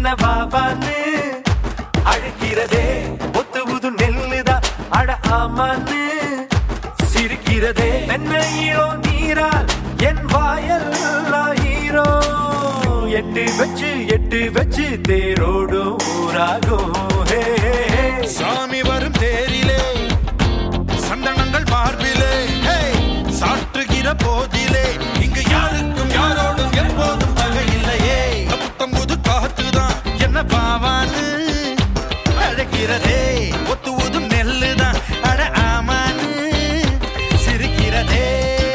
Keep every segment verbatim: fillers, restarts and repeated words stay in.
என்ன வாவான்னு அழைக்கிறதே. ஒத்து புது நெல்லுதான் அட ஆமான்னு சிரிக்கிறதே. என்ன ஹீரோ நீரால் என் வாயெல்லாம் ஹீரோ. எட்டு வச்சு எட்டு வச்சு தேரோடும் ஊராகும். சாமி வரும் தேரிலே சந்தனங்கள் மார்பிலே சாற்றுகிற போதிலே இங்கு யாருக்கும் யாரோடும் எப்போதும் பகை இல்லையே. புத்தம் புது காத்துதான் என்ன பாவான்னு அழைக்கிறதே. ஒத்து ஊதும் நெல்லுதான் அட ஆமான்னு சிரிக்கிறதே.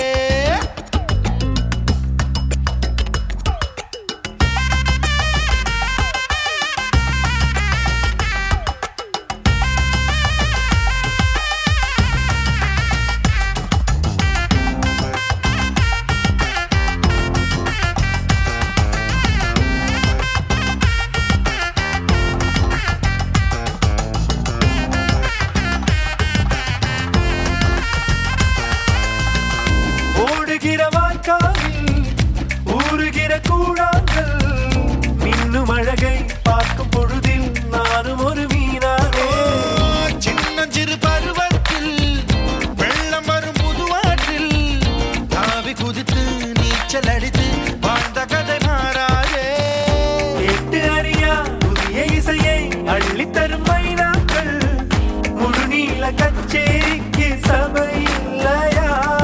ஓடுகிற வாய்க்காலில் ஊறுகிற கூழாங்கள் மின்னும் அழகை பார்க்கும் பொழுதில் நானும் ஒரு மீனானே. சின்னஞ்சிறு பருவத்தில் வெள்ளம் வரும் புதுவாற்றில் தாவி குதித்து நீச்சல் அடித்து வாழ்ந்த கதை மாறாதே. எட்டு அறியா புதிய இசையை அள்ளித்தரும் மைனாக்கள் முழு நீள கச்சேரிக்கு சபை இல்லையா.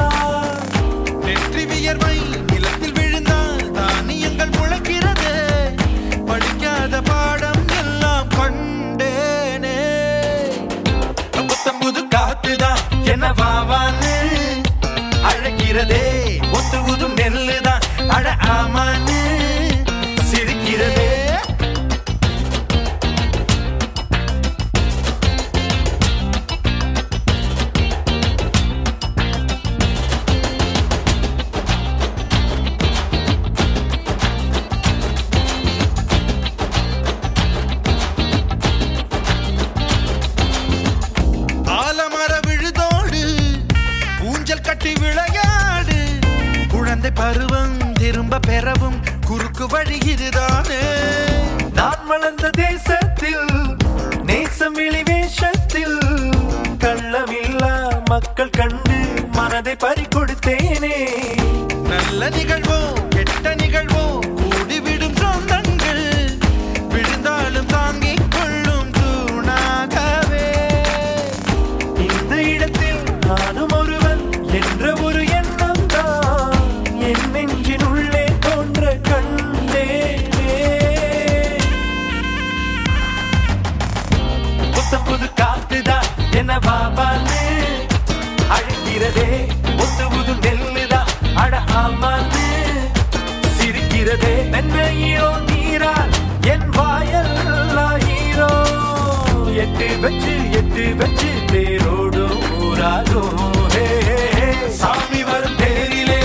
நிலத்தில் விழுந்தால் தானியங்கள் முளைக்கிறது. படிக்காத பாடம் எல்லாம் கண்டேனே. புத்தம் புது காத்துதான் என்ன வாவான்னு அழைக்கிறதே. ஒத்து ஊதும் நெல்லுதான் அட ஆமான்னு சிரிக்கிறதே. கட்டி விளையாடு குழந்தை பருவம் திரும்ப பெறவும் குறுக்கு வழி இதுதானே. நான் வளர்ந்த தேசத்தில் நேசம் வெளி வேஷத்தில் கள்ளமில்லா மக்கள் கண்டு மனதை பறிகொடுத்தேனே. நல்ல நிகழ்வோ கெட்ட நிகழ்வோ கூடிவிடும் சொந்தங்கள் விழுந்தாலும் தாங்கிக் கொள்ளும் தூணாகவே. இந்த இடத்தில் நானும் ஒருவன் என்ற ஒரு எண்ணம் தான் என் நெஞ்சின் உள்ளே தோன்ற கண்டேனே. புத்தம் புது காத்துதான் என்ன வாவான்னு அழைக்கிறதே. ஒத்து புது நெல்லுதான் அட ஆமான்னு சிரிக்கிறதே. என்ன ஹீரோ நீரால் என் வாயெல்லாம் ஹீரோ. எட்டு வச்சு எட்டு வச்சு தேரோடும் ஊராகும். சாமி வரும் தேரிலே